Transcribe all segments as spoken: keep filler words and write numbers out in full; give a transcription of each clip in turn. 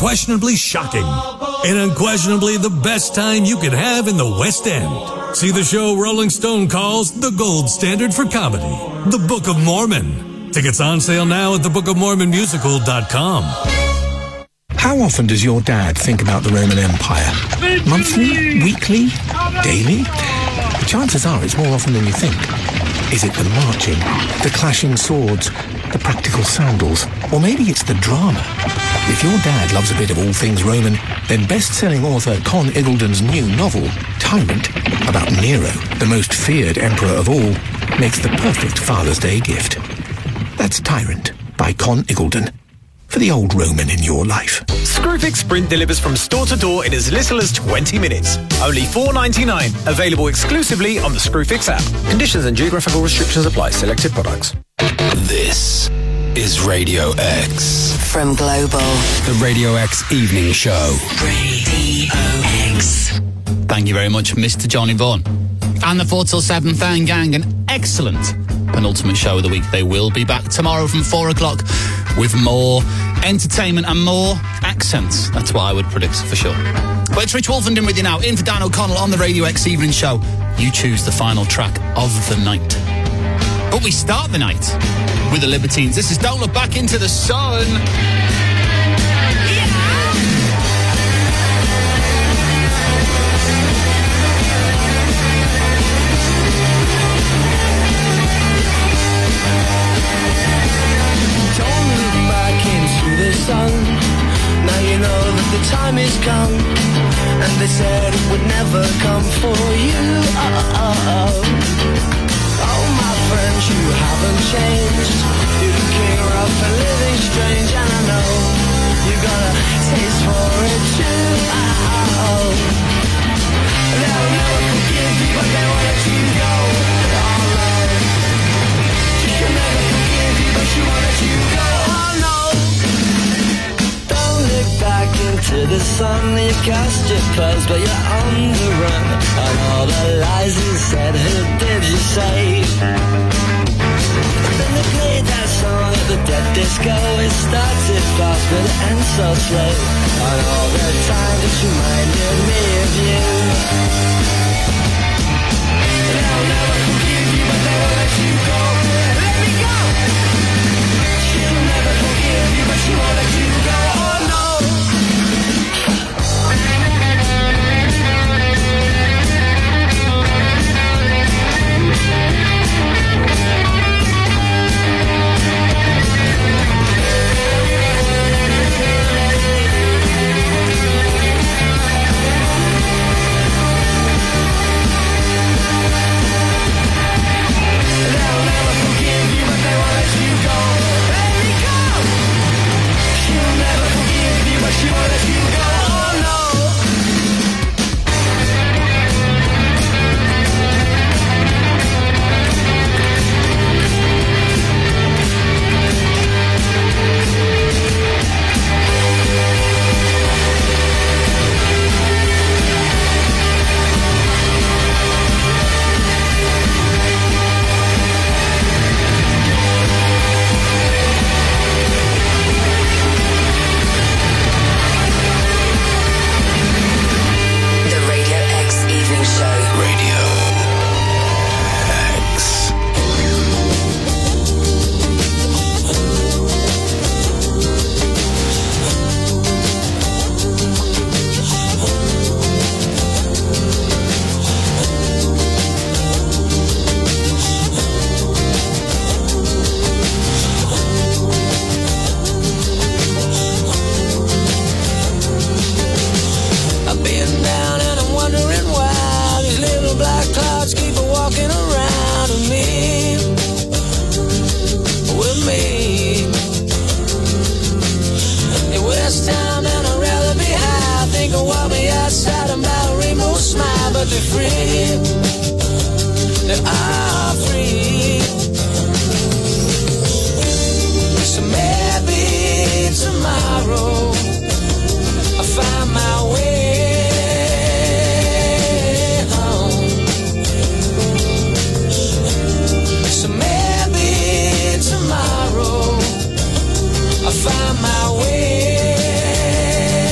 unquestionably shocking, and unquestionably the best time you could have in the West End. See the show Rolling Stone calls the gold standard for comedy, The Book of Mormon. Tickets on sale now at the book of mormon musical dot com. How often does your dad think about the Roman Empire? Monthly? Weekly? Daily? The chances are it's more often than you think. Is it the marching, the clashing swords, the practical sandals, or maybe it's the drama? If your dad loves a bit of all things Roman, then best-selling author Con Iggulden's new novel, Tyrant, about Nero, the most feared emperor of all, makes the perfect Father's Day gift. That's Tyrant by Con Iggulden. For the old Roman in your life. Screwfix Sprint delivers from store to door in as little as twenty minutes. Only four dollars and ninety-nine cents. Available exclusively on the Screwfix app. Conditions and geographical restrictions apply. Selected products. This is Radio X. From Global. The Radio X Evening Show. Radio X. Thank you very much, Mister Johnny Vaughan. And the four till seven Fan Gang, an excellent penultimate show of the week. They will be back tomorrow from four o'clock with more entertainment and more accents. That's what I would predict for sure. But it's Rich Wolfenden with you now, in for Dan O'Connell on the Radio X Evening Show. You choose the final track of the night. But we start the night with the Libertines. This is Don't Look Back Into the Sun. Sun. Now you know that the time is come, and they said it would never come for you. Oh, oh, oh. Oh my friends, you haven't changed. You're the king of a living strange, and I know you got a taste for it too. Oh, oh, oh. They'll never forgive you, but they won't let you go. Oh no, she can never forgive you, but she won't let you go. Oh no. Back into the sun, you cast your pearls, but you're on the run. And all the lies you said, who did you say? Then they played that song at the dead disco. It started fast, but it ends so slow. And all the time just reminded me of you. They'll never forgive you, but they will let you go. Let me go. She'll never forgive you, but she won't let you go. Oh no. She won't let you go, oh no. find my way.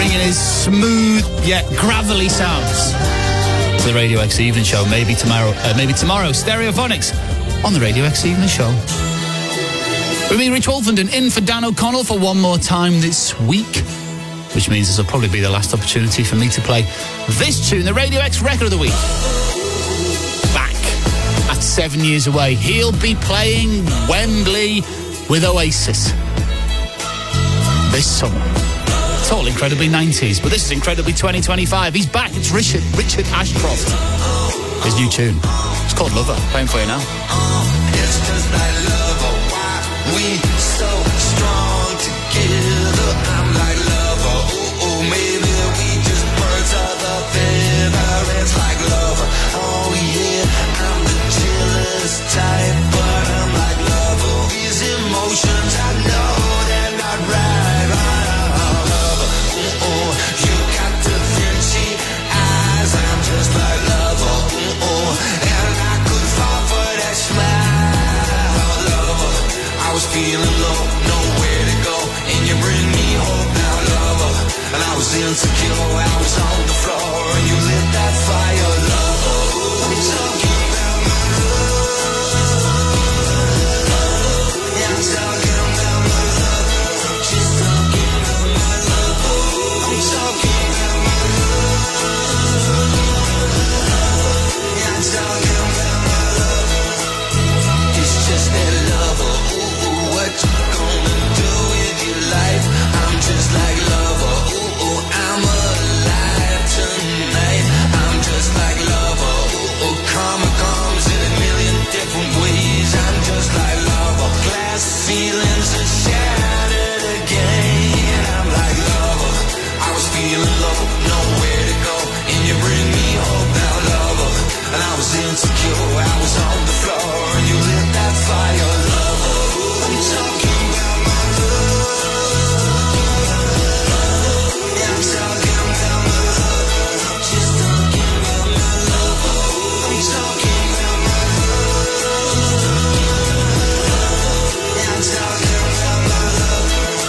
bringing his smooth yet gravelly sounds to the Radio X Evening Show. Maybe tomorrow, uh, maybe tomorrow, Stereophonics on the Radio X Evening Show. With me, Rich Wolfenden, in for Dan O'Connell for one more time this week, which means this will probably be the last opportunity for me to play this tune, the Radio X Record of the Week. Back at seven years away, he'll be playing Wembley with Oasis this summer. It's all incredibly nineties, but this is incredibly twenty twenty-five. He's back. It's Richard Richard Ashcroft. His new tune. It's called Lover. Playing for you now. It's just like Lover. Why we so strong together? I'm like Lover. Ooh, ooh, maybe we just birds of the feather. It's like Lover. Oh yeah, I'm the jealous type, but I'm like Lover. These emotions, I know they're not right. Just like Lover, oh, and I could fall for that smile, Lover. I was feeling low, nowhere to go, and you bring me hope now, Lover. And I was insecure, I was on the floor, and you lit that fire, Lover. I'm talking about my love. Yeah, I'm talking about my love. Just talking about my love. I'm talking about my love. Talking about my love. It's just that Lover. Ooh, ooh, what you gonna do with your life? I'm just like Lover. Ooh, ooh, I'm alive tonight. I'm just like Lover. Ooh, ooh, karma comes in a million different ways. I'm just like Lover. Glass ceilings are shattered again. I'm like Lover. I was feeling low, nowhere to go, and you bring me hope now, Lover. And I was insecure, I was on the floor, and you lit that fire, Lover. I'm talking about my love. Yeah, I'm talking about my love. Just talking about my love. I'm talking about my love. Yeah, I'm talking about my love.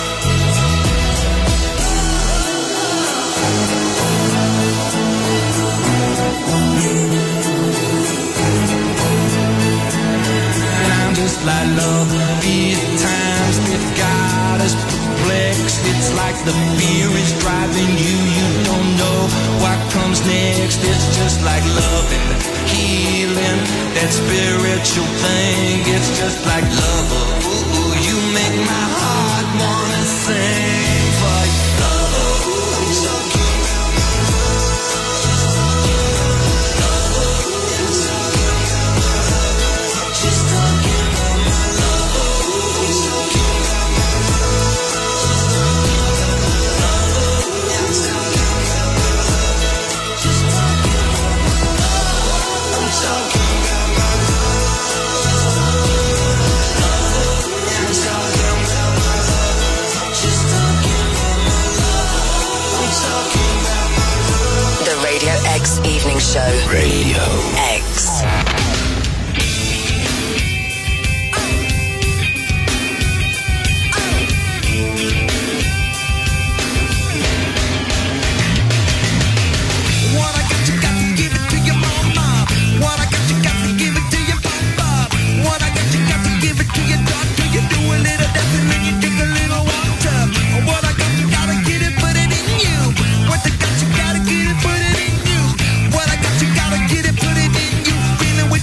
Just like love, these times it got us perplexed. It's like the fear is driving you, you don't know what comes next. It's just like love and healing, that spiritual thing. It's just like Lover. Ooh, ooh, you make my heart wanna sing for you, Lover. Ooh, I'm talking about my love. Just talking. Radio X Evening Show. Radio X. What I got, you got to give it to your mama. What I got, you got to give it to your papa. What I got, you got to give it to your doctor. You do a little dancing and you drink a little water. What I got, you gotta get it, put it in you. What I got, you gotta get it, put it in you. What I got, you gotta get it, put it in you. Feeling with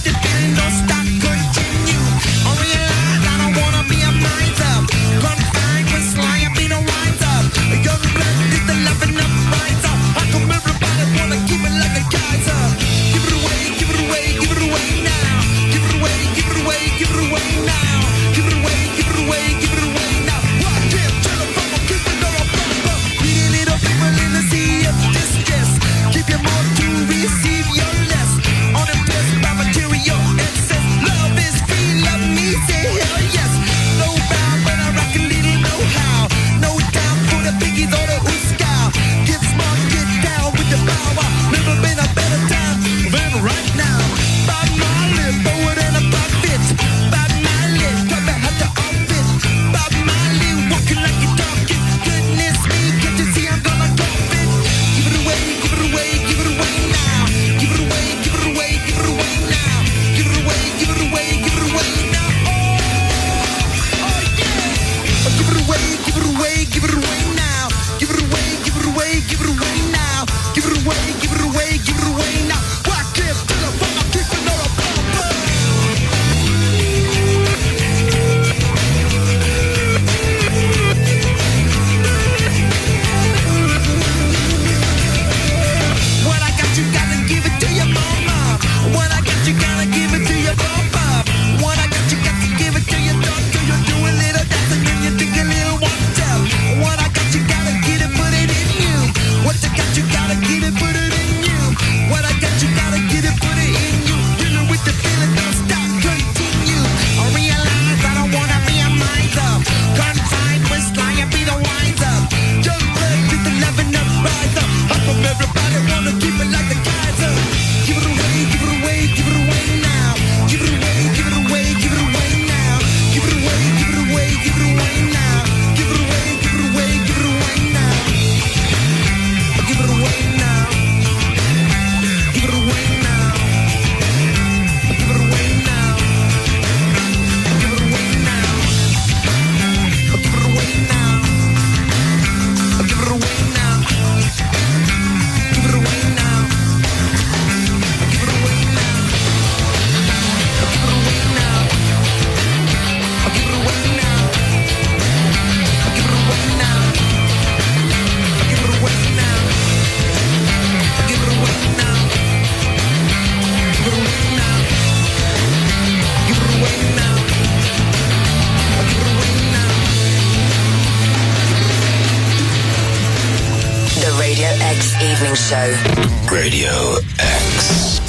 Radio X Evening Show. Radio X.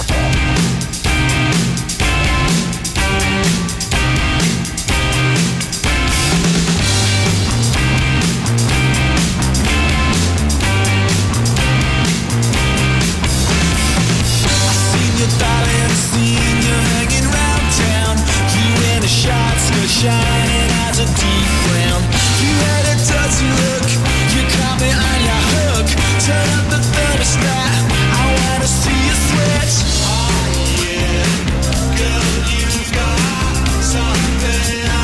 Shining as a deep brown. You had a dirty look. You caught me on your hook. Turn up the thermostat. I wanna see you sweat. Oh yeah, girl, you've got something I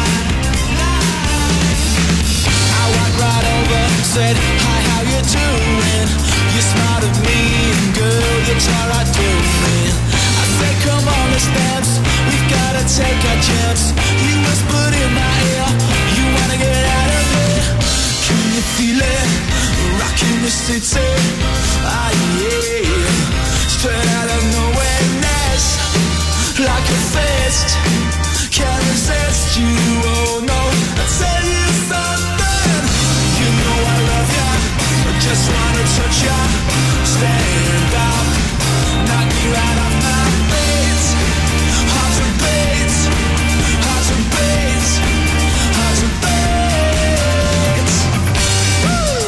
like. I walked right over, said hi, how you doing? You smiled at me, and girl, you try right through me. I said, come on, let's dance. We've gotta take our chance. You whispered in my ear, you wanna get out of here. Can you feel it? Rocking the city. Ah yeah. Straight out of nowhereness. Like a fist. Can't resist you, oh no. I'll tell you something. You know I love ya. I just wanna touch ya. Stand up. Knock me right off my feet. Hard to beat. Hard to beat. Hard to beat. Woo!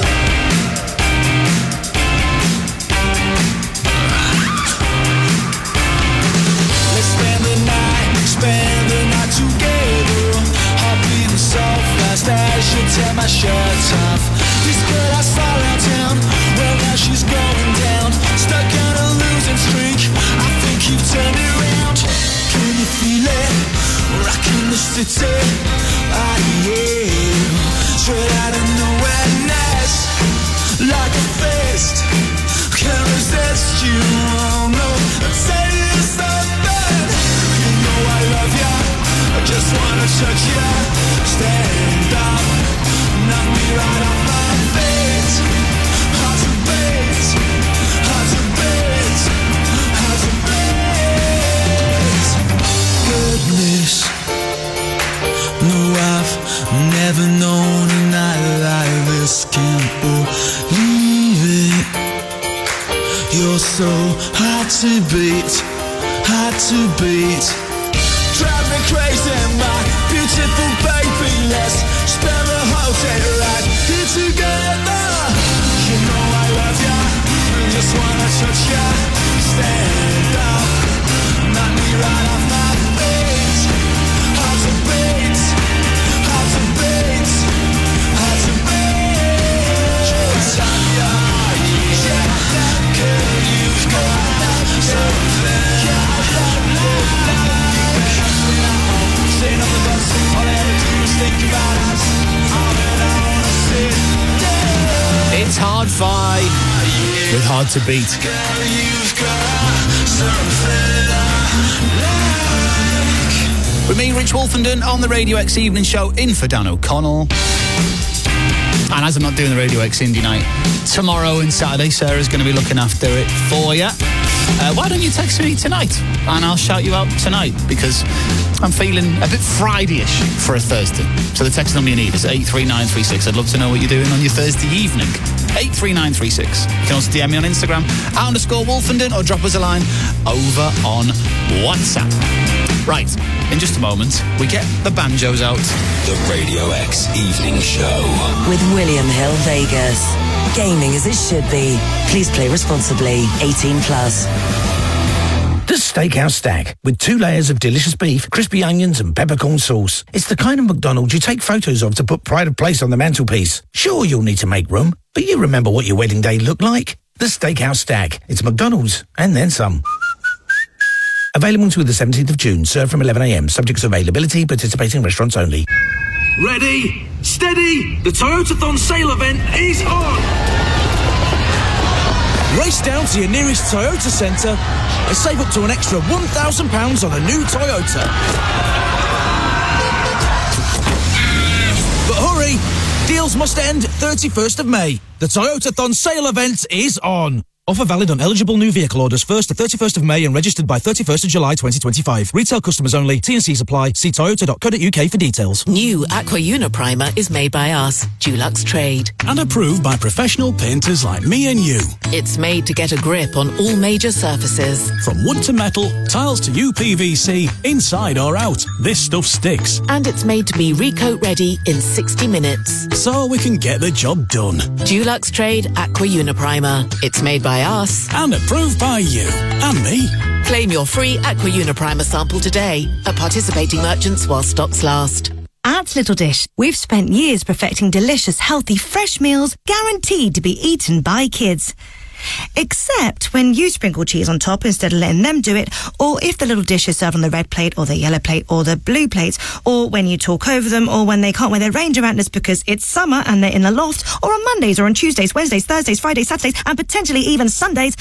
Let's spend the night, spend the night together. Heart beating so fast I should tear my shirt off. This girl I saw around town, well now she's going down. Stuck on a losing streak, I think you've turned it around. Can you feel it? Rocking the city. Ah yeah. Straight out of nowhereness. Like a fist. Can't resist you, oh no. I'll tell you something. You know I love ya. I just wanna touch ya. Stand up. Knock me right off my feet. Hard to beat. Hard to beat. Hard to beat. Goodness. No, I've never known a night like this. Can't believe it. You're so hard to beat, hard to beat. Drive me crazy, my beautiful baby. Let's spend the whole day right here together. You know I love ya, I just wanna touch ya. Stand up, knock me right off my feet. Hard to beat, hard to beat, hard to beat. Just love ya, yeah. Girl, you've got something Sitting on the bus, all I ever do is think about us. All that I wanna see. It's Hard Five with Hard to Beat. Girl, you've got something I like. With me, Rich Wolfenden, on the Radio X Evening Show, in for Dan O'Connell. And as I'm not doing the Radio X Indie Night tomorrow and Saturday, Sarah's going to be looking after it for you. Uh, why don't you text me tonight and I'll shout you out tonight, because I'm feeling a bit Friday-ish for a Thursday. So the text number you need is eight three nine three six. I'd love to know what you're doing on your Thursday evening. eight three nine three six. You can also D M me on Instagram, at underscore Wolfenden, or drop us a line over on WhatsApp. Right, in just a moment, we get the banjos out. The Radio X Evening Show. With William Hill Vegas. Gaming as it should be. Please play responsibly. eighteen plus. The Steakhouse Stack, with two layers of delicious beef, crispy onions and peppercorn sauce. It's the kind of McDonald's you take photos of to put pride of place on the mantelpiece. Sure, you'll need to make room, but you remember what your wedding day looked like. The Steakhouse Stack. It's McDonald's, and then some. Available until the seventeenth of June. Served from eleven a m. Subject to availability. Participating restaurants only. Ready, steady, the Toyotathon sale event is on! Race down to your nearest Toyota centre and save up to an extra one thousand pounds on a new Toyota. But hurry, deals must end thirty-first of May. The Toyotathon sale event is on. Offer valid on eligible new vehicle orders first to thirty-first of May and registered by thirty-first of July twenty twenty-five. Retail customers only. T and C supply. See toyota dot co dot uk for details. New Aqua Uniprimer is made by us, Dulux Trade. And approved by professional painters like me and you. It's made to get a grip on all major surfaces. From wood to metal, tiles to U P V C, inside or out, this stuff sticks. And it's made to be recoat ready in sixty minutes. So we can get the job done. Dulux Trade Aqua Uniprimer. It's made by us. And approved by you. And me. Claim your free Aqua Uniprimer sample today at participating merchants while stocks last. At Little Dish, we've spent years perfecting delicious, healthy, fresh meals guaranteed to be eaten by kids. Except when you sprinkle cheese on top instead of letting them do it, or if the little dish is served on the red plate or the yellow plate or the blue plate, or when you talk over them, or when they can't wear their Ranger antlers because it's summer and they're in the loft, or on Mondays or on Tuesdays, Wednesdays, Thursdays, Fridays, Saturdays, and potentially even Sundays.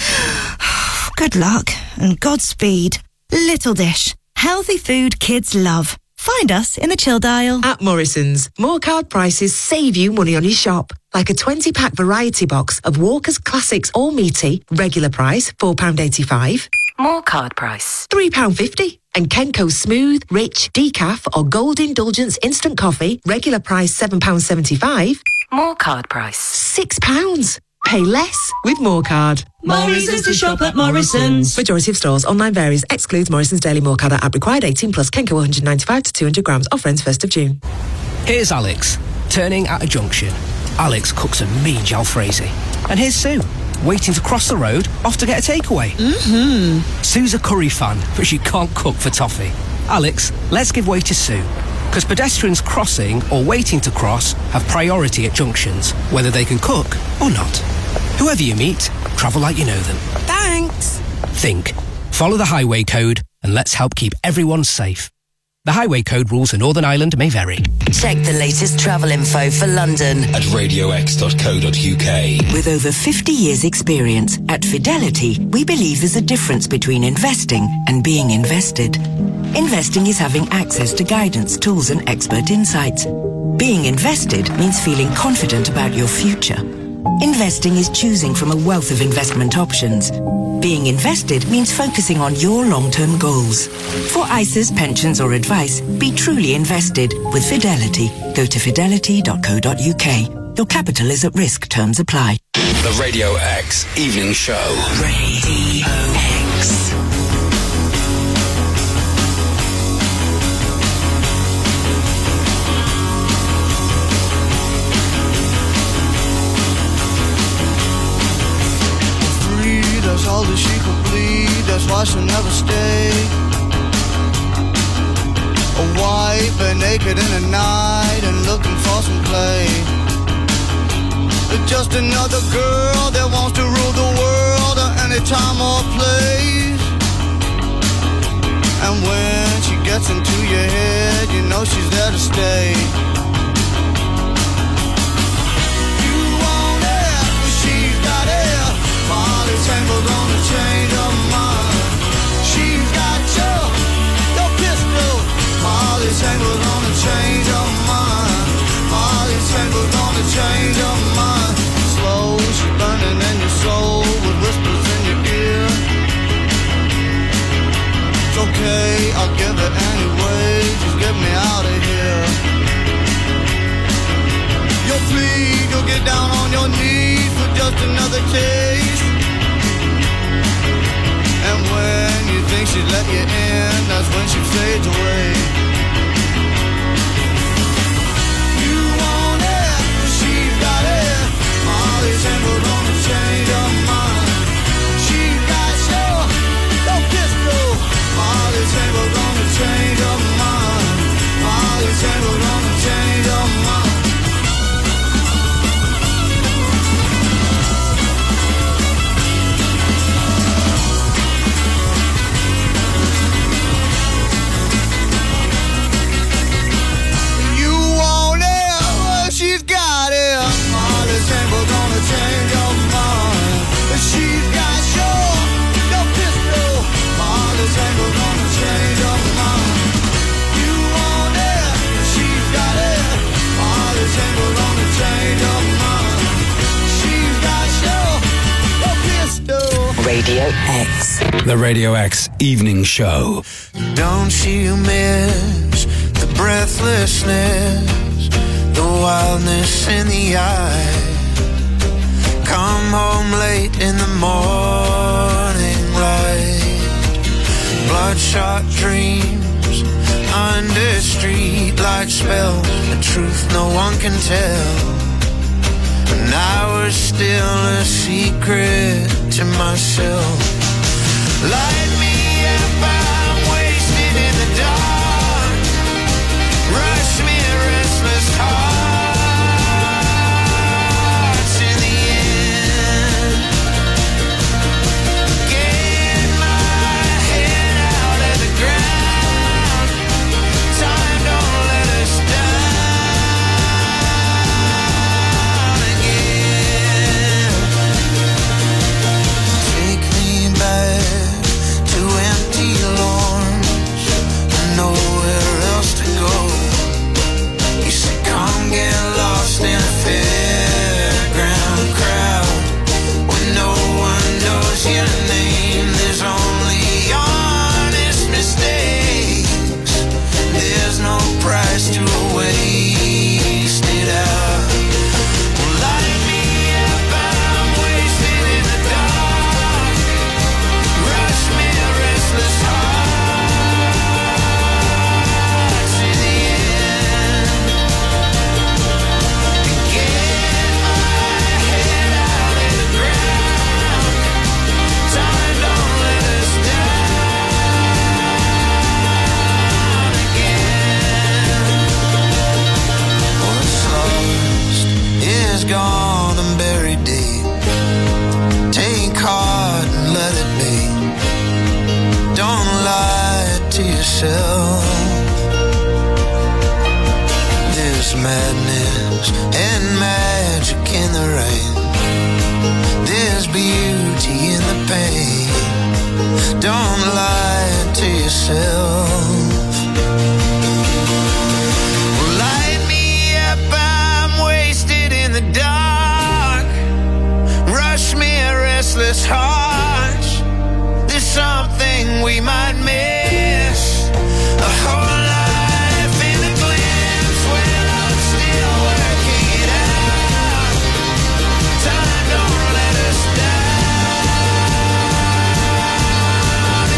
Good luck and Godspeed. Little Dish. Healthy food kids love. Find us in the chill dial. At Morrison's, more card prices save you money on your shop. Like a twenty-pack variety box of Walker's Classics All Meaty, regular price four pounds eighty-five. More card price three pounds fifty. And Kenco's Smooth, Rich, Decaf or Gold Indulgence Instant Coffee, regular price seven pounds seventy-five. More card price six pounds. Pay less with More Card. More reasons to shop at Morrison's. Majority of stores. Online varies. Excludes Morrison's Daily More Card at required eighteen plus. Kenco one hundred ninety-five to two hundred grams. Offer ends first of June. Here's Alex, turning at a junction. Alex cooks a mean jalfrezi. And here's Sue, waiting to cross the road, off to get a takeaway. Mm-hmm. Sue's a curry fan, but she can't cook for toffee. Alex, let's give way to Sue. Because pedestrians crossing or waiting to cross have priority at junctions, whether they can cook or not. Whoever you meet, travel like you know them. Thanks. Think. Follow the highway code and let's help keep everyone safe. The highway code rules for Northern Ireland may vary. Check the latest travel info for London at radio x dot co dot uk. With over fifty years experience, at Fidelity, we believe there's a difference between investing and being invested. Investing is having access to guidance, tools and expert insights. Being invested means feeling confident about your future. Investing is choosing from a wealth of investment options. Being invested means focusing on your long-term goals. For I S As, pensions or advice, be truly invested with Fidelity. Go to fidelity dot co dot uk. Your capital is at risk. Terms apply. The Radio X Evening Show. Radio X. That's all that she could bleed, that's why she'll never stay. A wife, but naked in the night and looking for some play. Just another girl that wants to rule the world at any time or place. And when she gets into your head, you know she's there to stay. You want it, but she's got it. Molly's tangled on a change of mind. She's got you, your pistol. Molly's tangled on a change of mind. Molly's tangled on a change of mind. Slow, she's burning in your soul with whispers in your ear. It's okay, I'll give it anyway. Just get me out of here. You'll plead, you'll get down on your knees for just another taste. And when you think she'd let you in, that's when she fades away. You want it, she's got it. Molly's tangled on a change of mind. She's got your, your pistol. Molly's tangled on a change of mind. Molly's tangled on a change of mind. She's got it. Molly's tangled on a change of mind. She's got your, your pistol. Molly's tangled on a change of mind. You want it, she's got it. Molly's tangled on a change of mind. She's got your, your pistol. Radio X. The Radio X Evening Show. Don't you miss the breathlessness, the wildness in the eye? Come home late in the morning light, bloodshot dreams under streetlight spells, a truth no one can tell. And I was still a secret to myself. Light me up, I'm wasted in the dark. Rush me a restless heart to the end. Get my head out of the ground. Time don't let us down again. Take me back to empty lawns and nowhere else to go. You said come get lost in a fairground crowd when no one knows your name. There's only honest mistakes. There's no price to waste it out. Well, light me up, I'm wasted in the dark. Rush me a restless heart to the end. And get my head out of the ground. Time don't let us down again. What's lost is gone and buried deep. Take heart and let it be. Don't lie to yourself. There's madness and magic in the rain. There's beauty in the pain. Don't lie to yourself. Well, light me up, I'm wasted in the dark. Rush me a restless heart. There's something we might miss. A whole life in a glimpse when I'm still working it out. Time don't let us down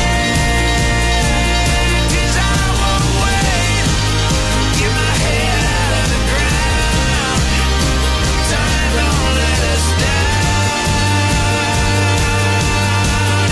again. 'Cause I won't wait. Get my head out of the ground. Time don't let us down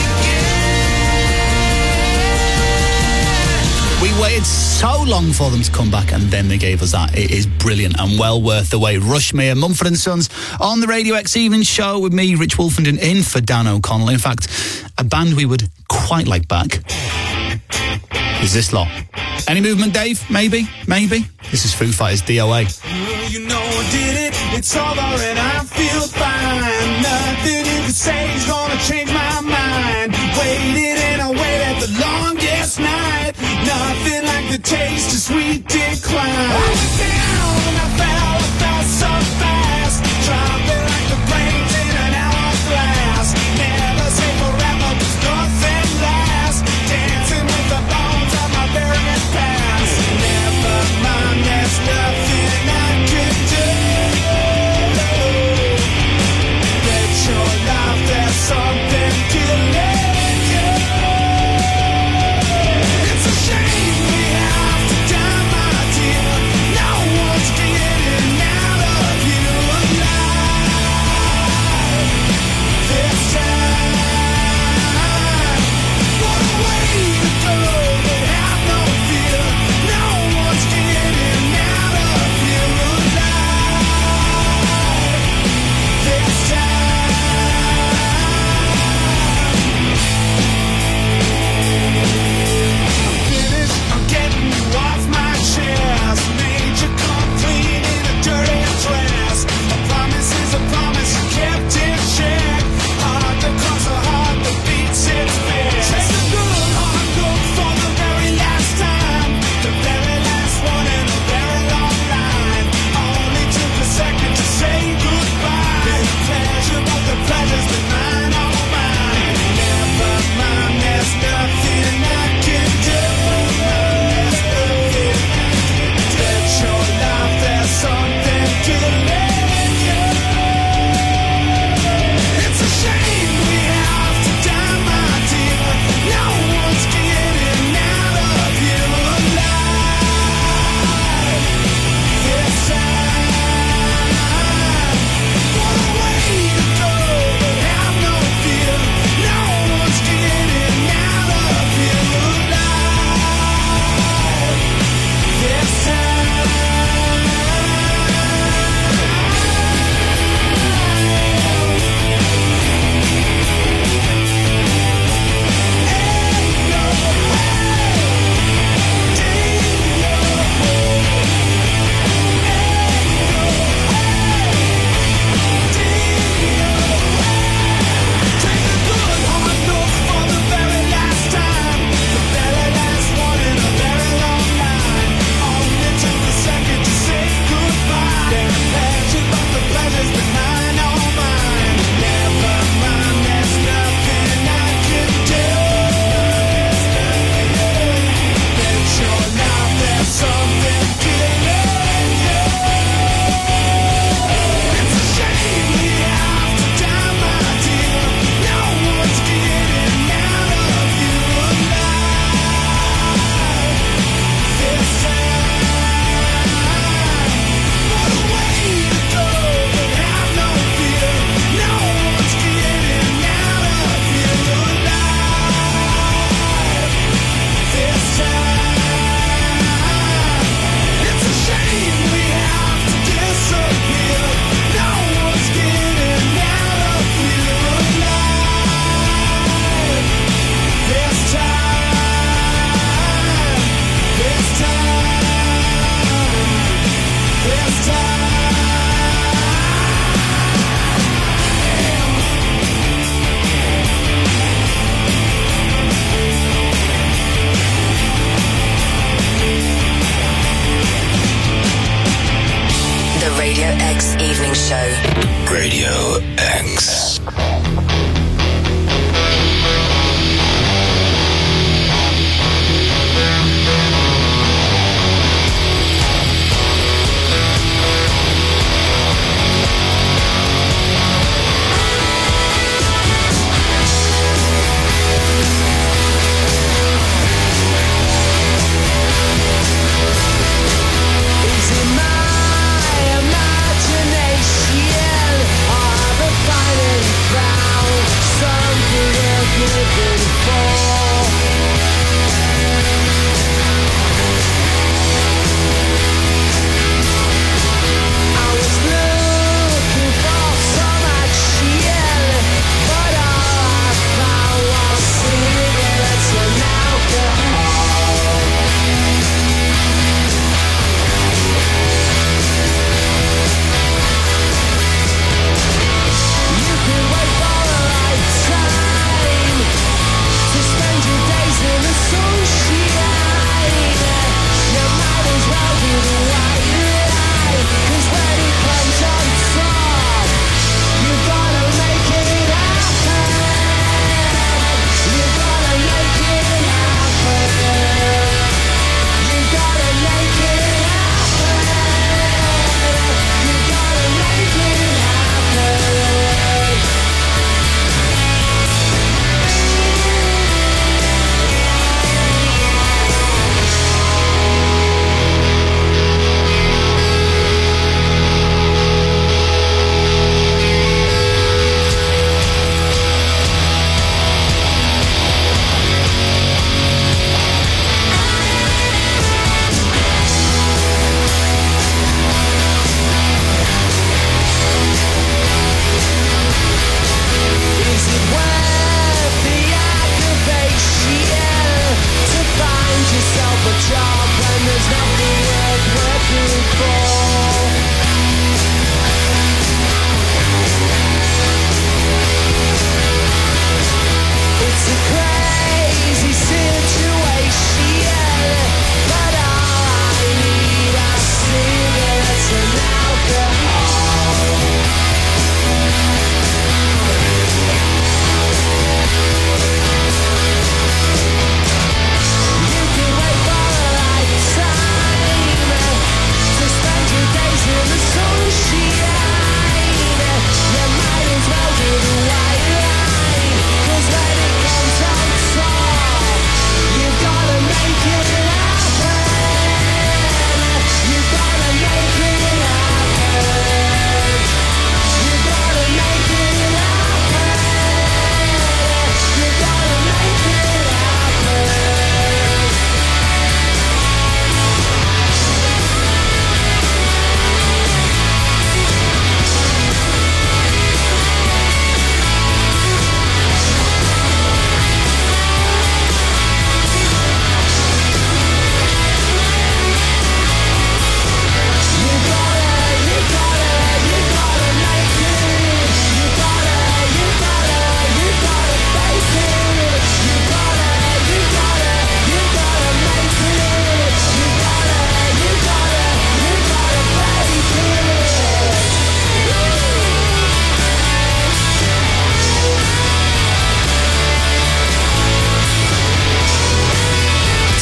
again. We waited so long for them to come back, and then they gave us that. It is brilliant and well worth the wait. Rushmere, Mumford and Sons on the Radio X Evening Show with me, Rich Wolfenden, in for Dan O'Connell. In fact, a band we would quite like back is this lot. Any movement, Dave? Maybe? Maybe? This is Foo Fighters, D O A. You know I did it, it's over and I feel fine. Nothing you can say is gonna change my mind. Waited and I waited the longest night. Nothing like the taste of sweet decline. I went down, I fell, I fell so fast. Dropping like the brains in an hourglass. Never say forever, 'cause nothing lasts. Dancing with the bones of my very past. Never mind, there's nothing I can do. Bet your life there's something killing you. It's a shame we have to die, my dear. No one's getting out of you alive.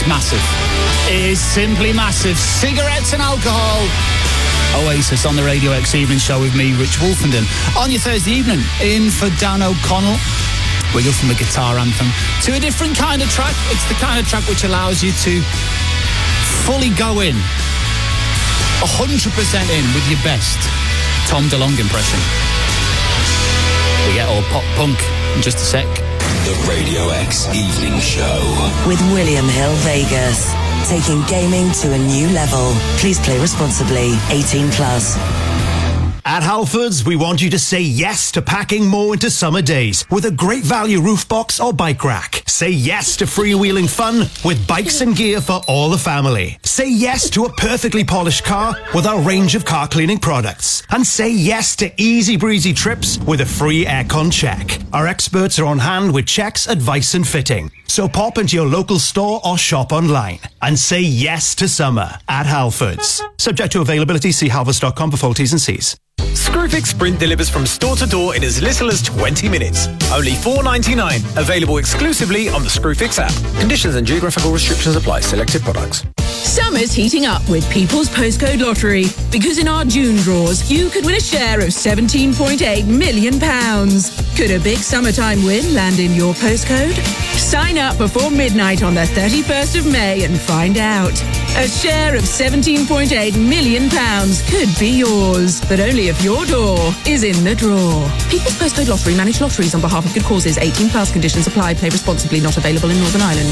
It's massive. It is simply massive. Cigarettes and alcohol. Oasis on the Radio X Evening Show with me, Rich Wolfenden. On your Thursday evening, in for Dan O'Connell. We go from a guitar anthem to a different kind of track. It's the kind of track which allows you to fully go in, one hundred percent in with your best Tom DeLonge impression. We get all pop punk in just a sec. The Radio X Evening Show. With William Hill Vegas. Taking gaming to a new level. Please play responsibly. eighteen plus. At Halfords, we want you to say yes to packing more into summer days with a great value roof box or bike rack. Say yes to freewheeling fun with bikes and gear for all the family. Say yes to a perfectly polished car with our range of car cleaning products. And say yes to easy breezy trips with a free aircon check. Our experts are on hand with checks, advice and fitting. So pop into your local store or shop online and say yes to summer at Halfords. Subject to availability, see halfords dot com for full T's and C's. Screwfix Sprint delivers from store to door in as little as twenty minutes. Only four ninety-nine. Available exclusively on the Screwfix app. Conditions and geographical restrictions apply. Selected products. Summer's heating up with People's Postcode Lottery. Because in our June draws, you could win a share of seventeen point eight million pounds. Could a big summertime win land in your postcode? Sign up before midnight on the thirty-first of May and find out. A share of seventeen point eight million pounds could be yours, but only if your door is in the draw. People's Postcode Lottery manage lotteries on behalf of good causes. eighteen plus conditions apply. Play responsibly. Not available in Northern Ireland.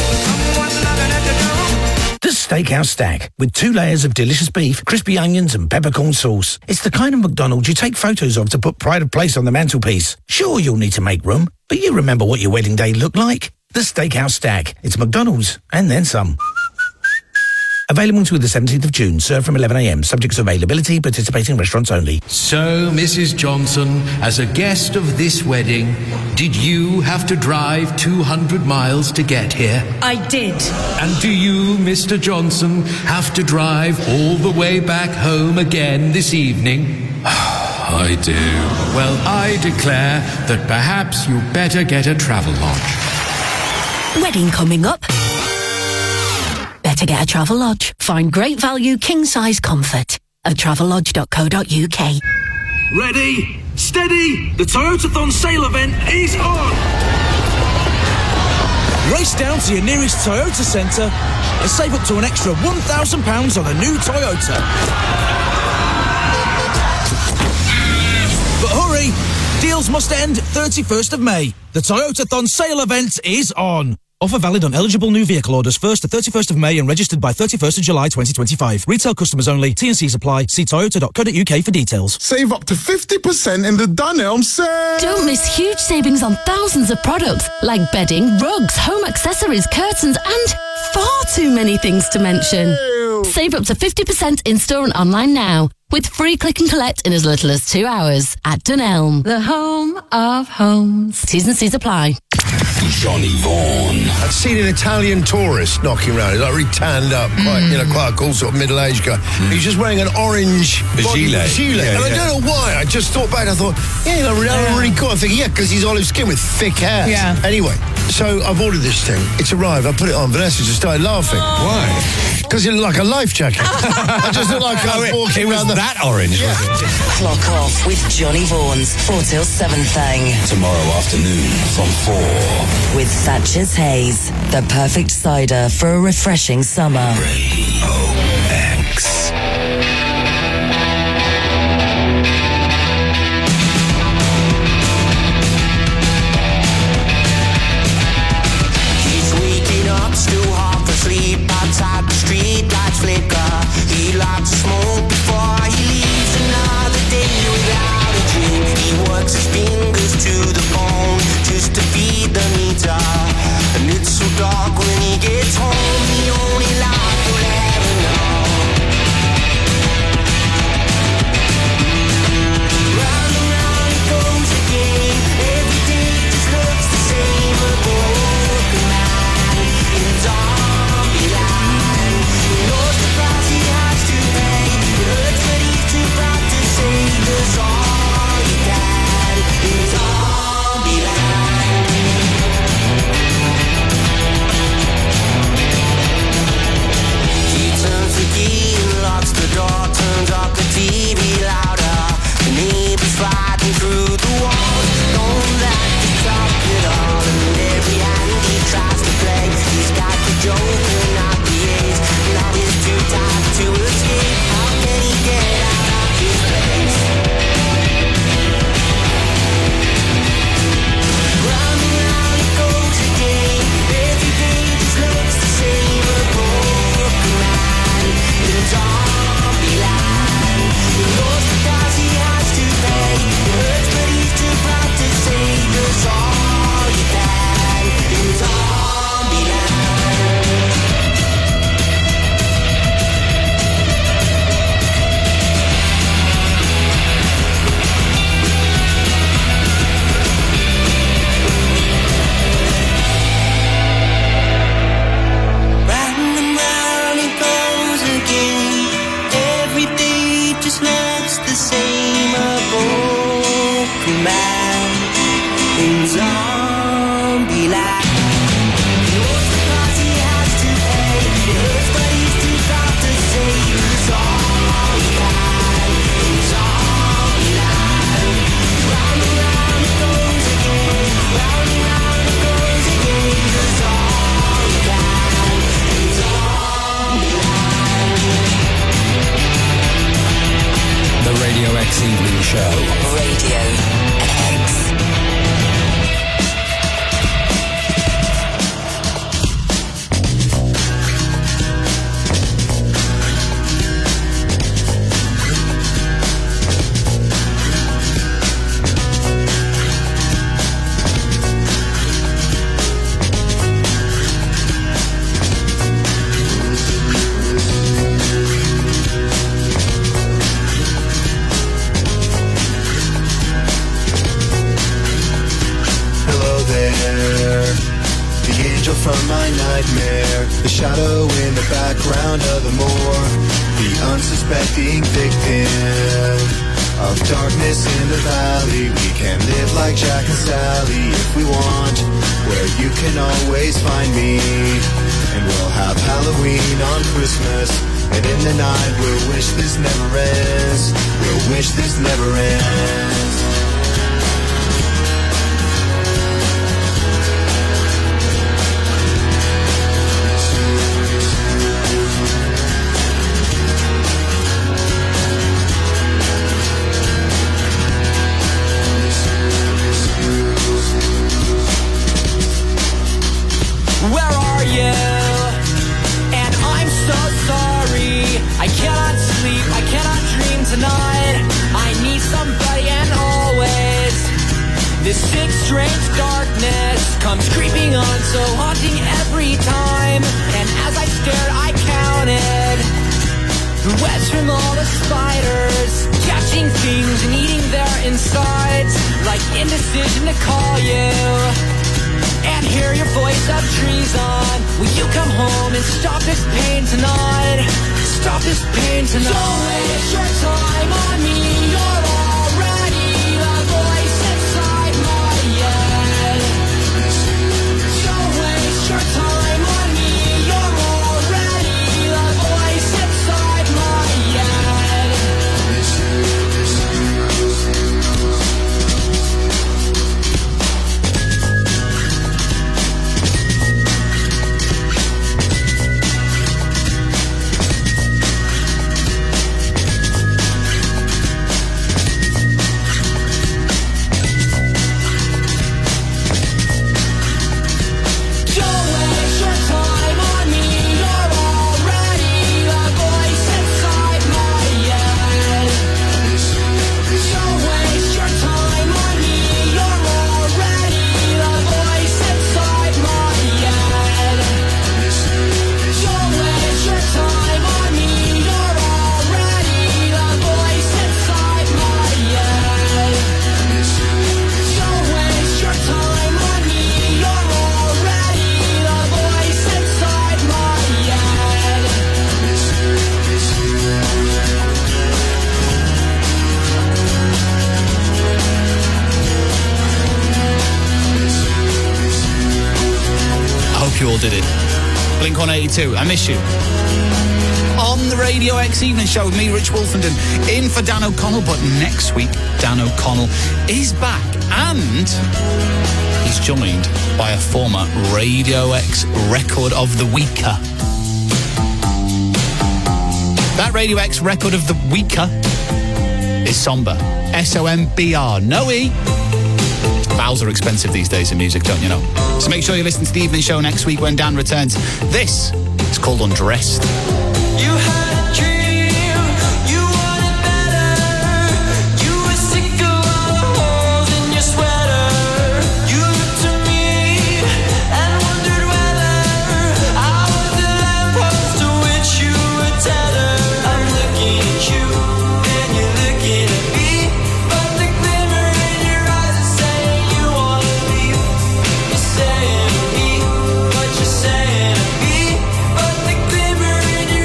The Steakhouse Stack, with two layers of delicious beef, crispy onions and peppercorn sauce. It's the kind of McDonald's you take photos of to put pride of place on the mantelpiece. Sure, you'll need to make room, but you remember what your wedding day looked like. The Steakhouse Stack. It's McDonald's, and then some. Available until the seventeenth of June. Served from eleven a m. Subject to availability. Participating restaurants only. So, Missus Johnson, as a guest of this wedding, did you have to drive two hundred miles to get here? I did. And do you, Mister Johnson, have to drive all the way back home again this evening? I do. Well, I declare that perhaps you better get a travel lodge. Wedding coming up. Better get a travel lodge. Find great value king-size comfort at travellodge dot co dot uk. Ready, steady, the Toyotathon sale event is on! Race down to your nearest Toyota centre and save up to an extra one thousand pounds on a new Toyota. But hurry, deals must end thirty-first of May. The Toyotathon sale event is on. Offer valid on eligible new vehicle orders first to thirty-first of May and registered by thirty-first of July twenty twenty-five. Retail customers only. T and C's apply. See toyota dot co dot uk for details. Save up to fifty percent in the Dunelm sale. Don't miss huge savings on thousands of products like bedding, rugs, home accessories, curtains and far too many things to mention. Ew. Save up to fifty percent in-store and online now with free click and collect in as little as two hours at Dunelm, the home of homes. T's and C's apply. Johnny Vaughan. I'd seen an Italian tourist knocking around. He's like really tanned up, quite, mm. you know, quite a cool sort of middle-aged guy. Mm. He's just wearing an orange a gilet. gilet. Yeah, and yeah. I don't know why. I just thought back. I thought, yeah, you know, really, yeah. really cool. I think, yeah, because he's olive skin with thick hair. Yeah. Anyway, so I've ordered this thing. It's arrived. I put it on. Vanessa just started laughing. Oh. Why? Because it looked like a life jacket. I just looked like I was oh, walking it was around the... that orange, yeah. was it? Clock off with Johnny Vaughan's four till seven thing. Tomorrow afternoon from four. With Thatcher's Haze, the perfect cider for a refreshing summer. Radio X. He's waking up, still half asleep. Outside the street lights flicker. He likes to smoke before he leaves. Another day without a drink. He works his fingers to the bone just to feed the meter. And it's so dark when he gets home. The only life he'll ever know. Round and round it goes again. Every day just looks the same. A broken man in Zombieland. He knows the price he has to pay. It hurts, but he's too proud to say that's all he can in Zombieland. Zombie-like. He knows the price he has to pay. It hurts, but he's too proud to say zombie-like. Zombie-like. Round and round it goes again. Round and round it goes again. Zombie-like. Zombie-like. The Radio X Evening Show. Radio X. From my nightmare, the shadow in the background of the moor, the unsuspecting victim of darkness in the valley. We can live like Jack and Sally if we want, where you can always find me. And we'll have Halloween on Christmas, and in the night we'll wish this never ends. We'll wish this never ends. Where are you? And I'm so sorry. I cannot sleep, I cannot dream tonight. I need somebody and always. This sick, strange darkness comes creeping on, so haunting every time. And as I stared, I counted the webs from all the spiders, catching things and eating their insides, like indecision to call you and hear your voice of treason. Will you come home and stop this pain tonight? Stop this pain tonight. Don't waste your time on me. You're already the voice inside my head. Don't waste your time on me. You're already the voice inside my head. You all did it. Blink one eighty-two, I miss you. On the Radio X Evening Show with me, Rich Wolfenden, in for Dan O'Connell, but next week, Dan O'Connell is back, and he's joined by a former Radio X Record of the Weeker. That Radio X Record of the Weeker is Somber. S O M B R. No E. Vowels are expensive these days in music, don't you know? So make sure you listen to the evening show next week when Dan returns. This is called Undressed. You had a dream, you wanted better. You were sick of all the holes in your sweater. You looked to me and wondered whether I was the lamppost to which you were tethered. I'm looking at you and you're looking at me, but the glimmer in your eyes is saying you wanna leave. You're saying to me, but you're saying to me, but the glimmer in your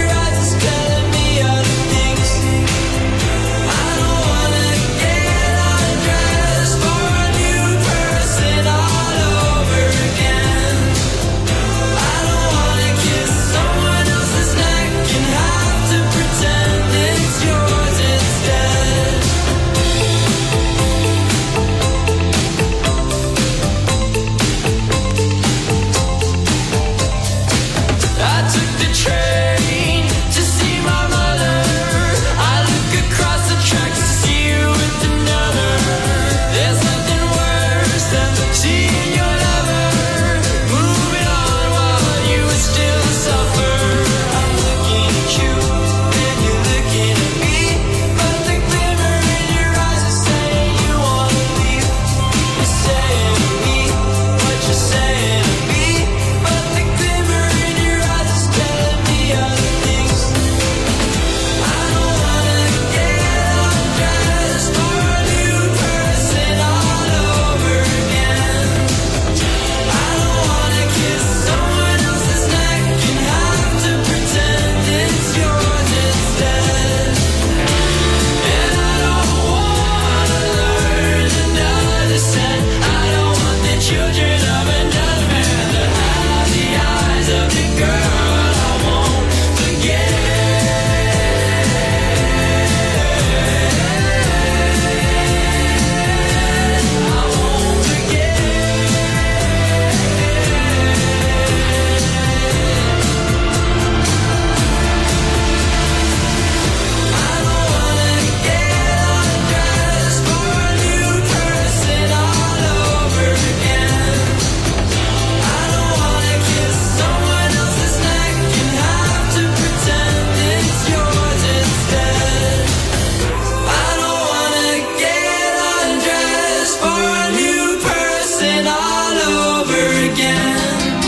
over again.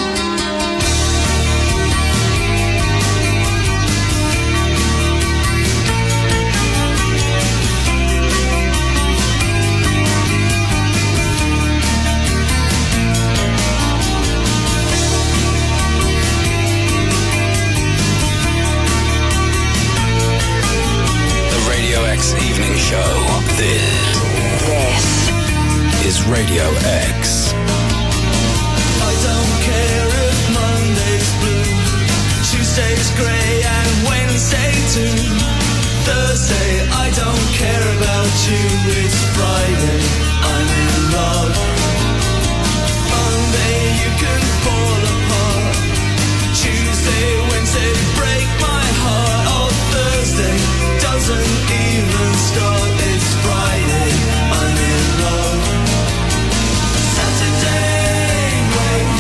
Evening show. This, this is Radio X. I don't care if Monday's blue, Tuesday's grey and Wednesday too. Thursday, I don't care about you. It's Friday, I'm in love. Monday, you can fall apart. Tuesday, Wednesday, break my heart. Oh, Thursday doesn't even start. It's Friday, I'm in love. Saturday, wait.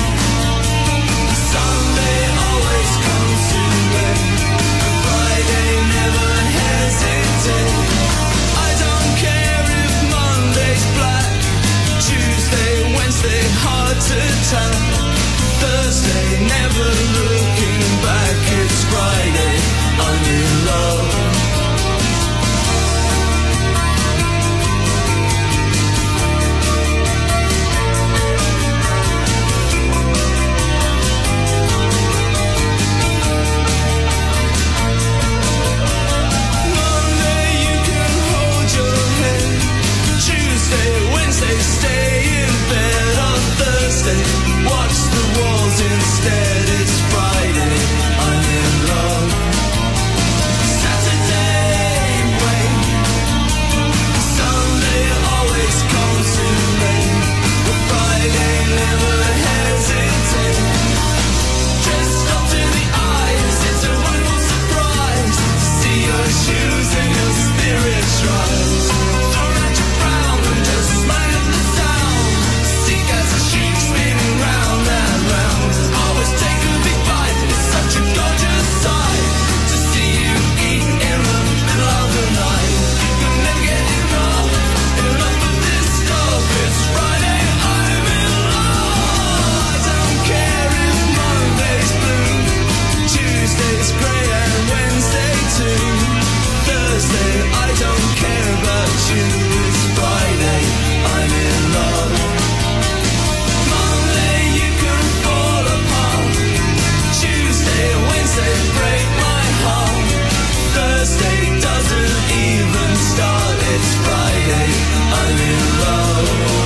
Sunday always comes too late. Friday, never hesitate. I don't care if Monday's black. Tuesday, Wednesday, hard to tell. Thursday, never looking back. It's Friday, I'm in love. Stay in bed on Thursday, watch the walls instead. It's Friday, I'm in love. Saturday, wait. Sunday always comes too late, but Friday never hesitate. Dressed up to the eyes, it's a wonderful surprise to see your shoes and your spirits rise. Throw out your crown and just smile. Always take a big bite, it's such a gorgeous sight to see you eat in the middle of the night. You'll never get enough, enough of this stuff. It's Friday, I'm in love. I don't care if Monday's blue, Tuesday's grey and Wednesday too. Thursday, I don't care about you. It's Friday, I'm in love. Wednesday, break my heart. Thursday doesn't even start. It's Friday, I'm in love.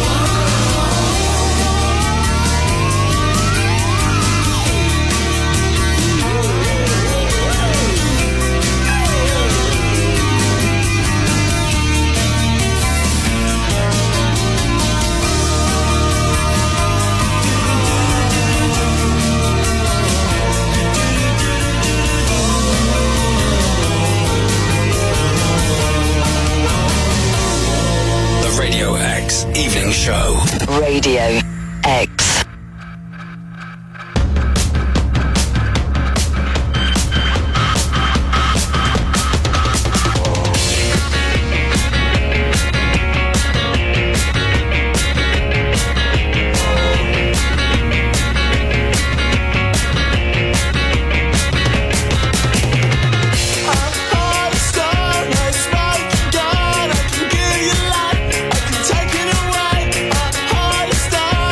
Radio X Evening Show. Radio X. Take it away, a heart of stars.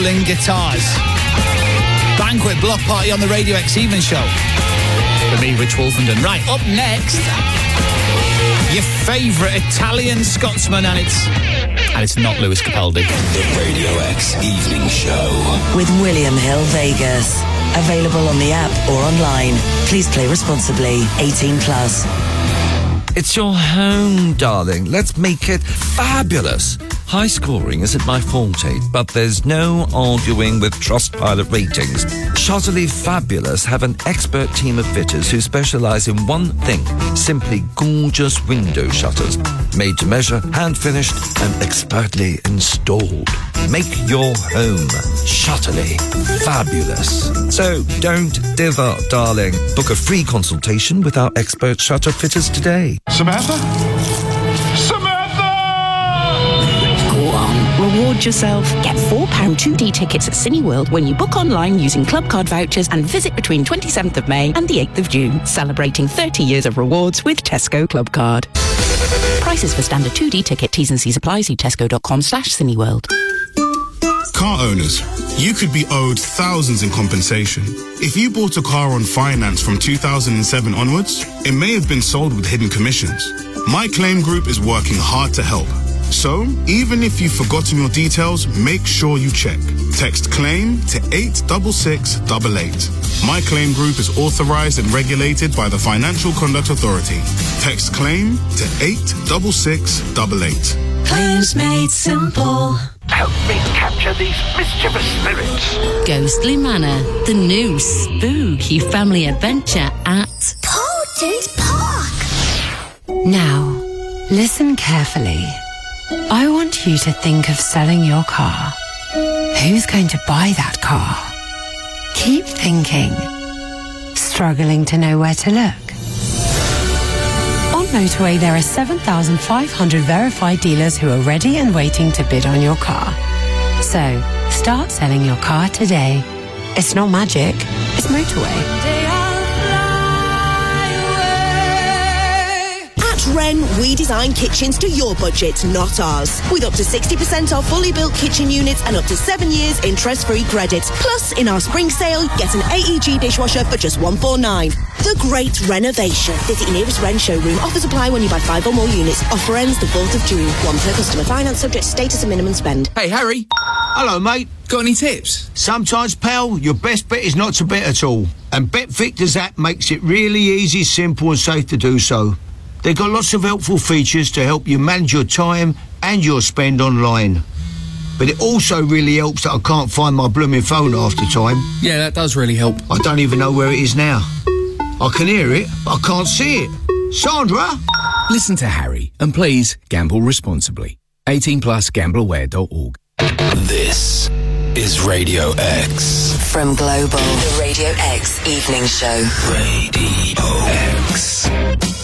Dueling Guitars. Banquet Block Party on the Radio X Evening Show. With me, Rich Wolfenden. Right, up next, your favourite Italian Scotsman, and it's and it's not Lewis Capaldi. The Radio X Evening Show. With William Hill Vegas. Available on the app or online. Please play responsibly. eighteen plus. It's your home, darling. Let's make it fabulous. High scoring isn't my forte, but there's no arguing with Trustpilot ratings. Shutterly Fabulous have an expert team of fitters who specialise in one thing, simply gorgeous window shutters. Made to measure, hand-finished and expertly installed. Make your home Shutterly Fabulous. So don't dither, darling. Book a free consultation with our expert shutter fitters today. Samantha? Samantha! Go on, reward yourself. Get four pound two D tickets at Cineworld when you book online using club card vouchers and visit between twenty-seventh of May and the eighth of June, celebrating thirty years of rewards with Tesco Club Card. Prices for standard two D ticket, T's and C's apply. See tesco.com slash Cineworld. Car owners, you could be owed thousands in compensation. If you bought a car on finance from two thousand seven onwards, it may have been sold with hidden commissions. My Claim Group is working hard to help. So, even if you've forgotten your details, make sure you check. Text CLAIM to eight six six eight eight. My Claim Group is authorized and regulated by the Financial Conduct Authority. Text CLAIM to eight six six eight eight. Claims made simple. Help me capture these mischievous spirits. Ghostly Manor, the new spooky family adventure at Potent Park. Now, listen carefully. I want you to think of selling your car. Who's going to buy that car? Keep thinking. Struggling to know where to look? On Motorway, there are seven thousand five hundred verified dealers who are ready and waiting to bid on your car. So, start selling your car today. It's not magic, it's Motorway. At Wren, we design kitchens to your budget, not ours. With up to sixty percent off fully built kitchen units and up to seven years interest-free credit. Plus, in our spring sale, get an A E G dishwasher for just one hundred forty-nine pounds. The Great Renovation. Visit your nearest Wren showroom. Offers apply when you buy five or more units. Offer ends the fourth of June. One per customer. Finance subject to status and minimum spend. Hey, Harry. Hello, mate. Got any tips? Sometimes, pal, your best bet is not to bet at all. And BetVictor's app makes it really easy, simple and safe to do so. They've got lots of helpful features to help you manage your time and your spend online. But it also really helps that I can't find my blooming phone half the time. Yeah, that does really help. I don't even know where it is now. I can hear it, but I can't see it. Sandra? Listen to Harry, and please gamble responsibly. eighteen plus gamble aware dot org. This is Radio X. From Global, the Radio X Evening Show. Radio X.